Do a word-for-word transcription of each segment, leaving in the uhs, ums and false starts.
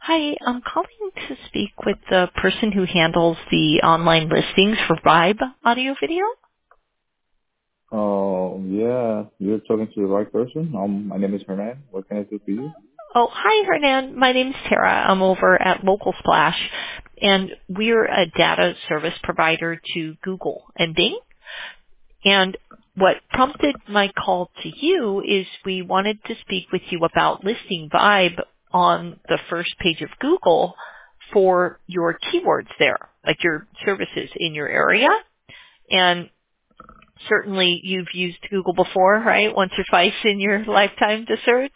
Hi, I'm calling to speak with the person who handles the online listings for Vibe Audio Video. Oh, yeah, you're talking to the right person. Um, my name is Hernan. What can I do for you? Oh, hi, Hernan. My name's Tara. I'm over at Local Splash, and we're a data service provider to Google and Bing. And what prompted my call to you is we wanted to speak with you about listing Vibe on the first page of Google for your keywords there, like your services in your area. And certainly you've used Google before, right? Once or twice in your lifetime to search.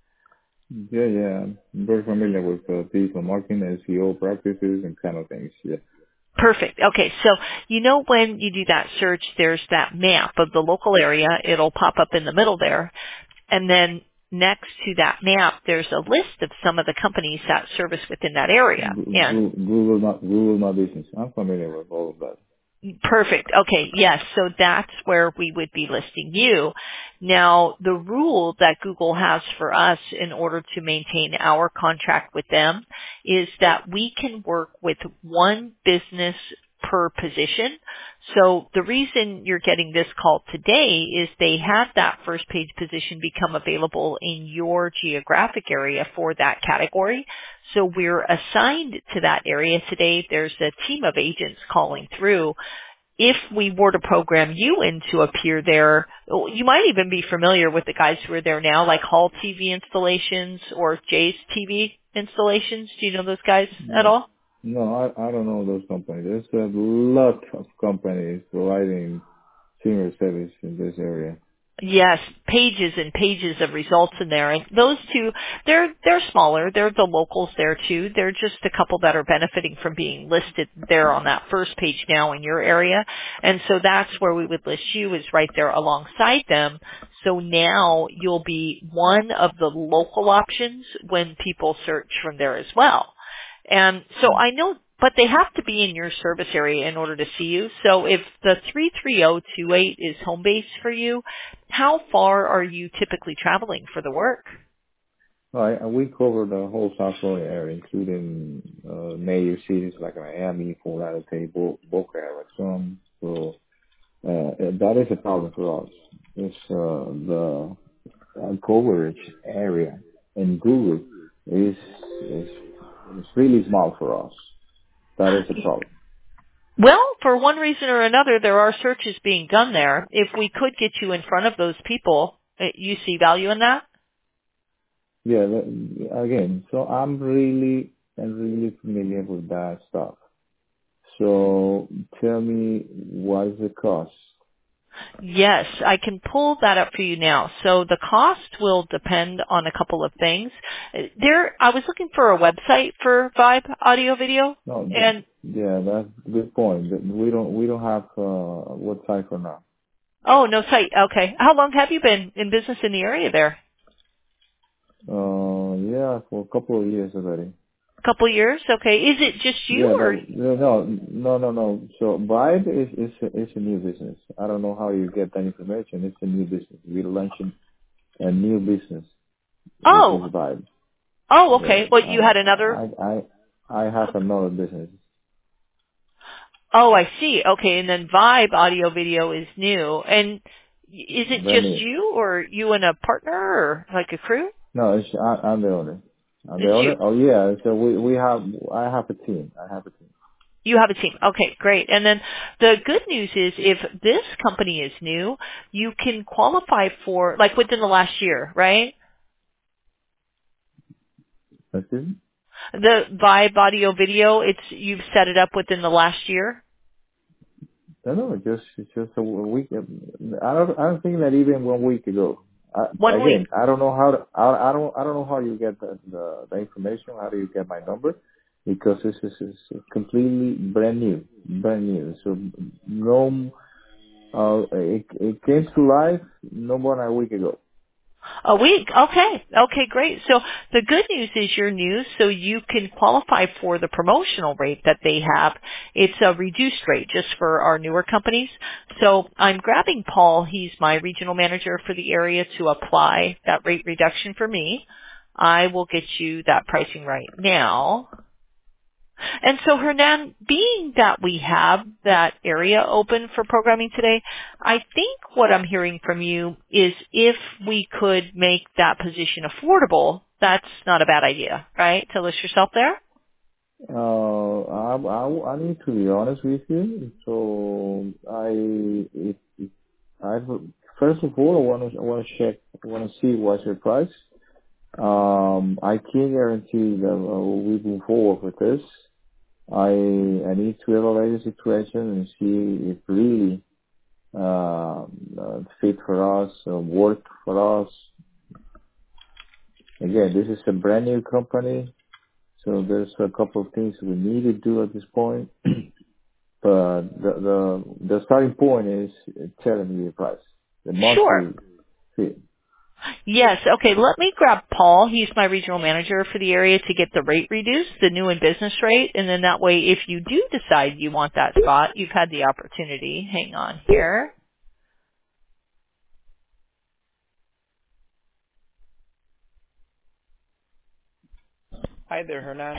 Yeah, yeah, I'm very familiar with uh, digital marketing, S E O practices, and kind of things. Yeah. Perfect. Okay, so you know when you do that search, there's that map of the local area. It'll pop up in the middle there. And then next to that map, there's a list of some of the companies that service within that area. And Google, Google, my, Google, my business. I'm familiar with all of that. perfect. Okay. Yes. So that's where we would be listing you. Now, the rule that Google has for us in order to maintain our contract with them is that we can work with one business per position. So the reason you're getting this call today is they had that first page position become available in your geographic area for that category. So we're assigned to that area today. There's a team of agents calling through. If we were to program you in to appear there, you might even be familiar with the guys who are there now, like Hall T V installations or Jay's T V installations. Do you know those guys at No, all? no, I, I don't know those companies. There's a lot of companies providing senior service in this area. Yes, pages and pages of results in there. And those two, they're, they're smaller. They're the locals there too. They're just a couple that are benefiting from being listed there on that first page now in your area. And so that's where we would list you is right there alongside them. So now you'll be one of the local options when people search from there as well. And so I know, but they have to be in your service area in order to see you. So if the three three zero two eight is home base for you, how far are you typically traveling for the work? Right, and we cover the whole South Florida area, including uh, major cities like Miami, Fort Lauderdale, Bo- Boca Raton. So uh, that is a problem for us. It's uh, the uh, coverage area in Google is is is really small for us. That is a problem. Well, for one reason or another, there are searches being done there. If we could get you in front of those people, uh, you see value in that? Yeah, the- again, so I'm really I'm really familiar with that stuff. So tell me, what is the cost? Yes, I can pull that up for you now. So the cost will depend on a couple of things. Uh, There, I was looking for a website for Vibe Audio Video, No, the, and yeah, that's a good point. That We don't we don't have uh, what type for now. oh, no site. Okay, how long have you been in business in the area there? Uh, yeah, for a couple of years already. A couple years. Okay, is it just you Yeah, or? but no, no, no, no. no. So Vibe is is a, is a new business. I don't know how you get that information. It's a new business. We're launching a new business, which is Oh, Vibe. oh, Yeah, okay. Well, you had I another. I I I have another business. Oh, I see. Okay, and then Vibe Audio Video is new. And is it Brand just new. you, or you and a partner, or like a crew? No, it's I, I'm the owner. I'm the It's you. owner. Oh yeah. So we we have I have a team. I have a team. You have a team. Okay, great. And then the good news is if this company is new, you can qualify for, like within the last year, right? That's it. The Vibe Audio Video, it's, you've set it up within the last year? No, no, just it's just a week. I don't I don't think that even one week ago. I, One week. again, I don't know how to, I, I don't I don't know how you get the, the the information. How do you get my number? Because this is, is completely brand new, brand new. So no, uh, it it came to life no more than a week ago. A week. Okay. Okay, great. So the good news is you're new, so you can qualify for the promotional rate that they have. It's a reduced rate just for our newer companies. So I'm grabbing Paul. He's my regional manager for the area to apply that rate reduction for me. I will get you that pricing right now. And so, Hernan, being that we have that area open for programming today, I think what I'm hearing from you is if we could make that position affordable, that's not a bad idea, right? To list yourself there? Uh, I, I, I need to be honest with you. So I, if, if I first of all, I want to I want to check, I want to see what's your price. Um, I can't guarantee that uh, we move forward with this. I I need to evaluate the situation and see if really uh, uh, fit for us, uh, work for us. Again, this is a brand new company, so there's a couple of things we need to do at this point. But the the the starting point is telling me the price, the Sure. monthly fee. Yes. Okay. Let me grab Paul. He's my regional manager for the area to get the rate reduced, the new and business rate. And then that way, if you do decide you want that spot, you've had the opportunity. Hang on here. Hi there, Hernan.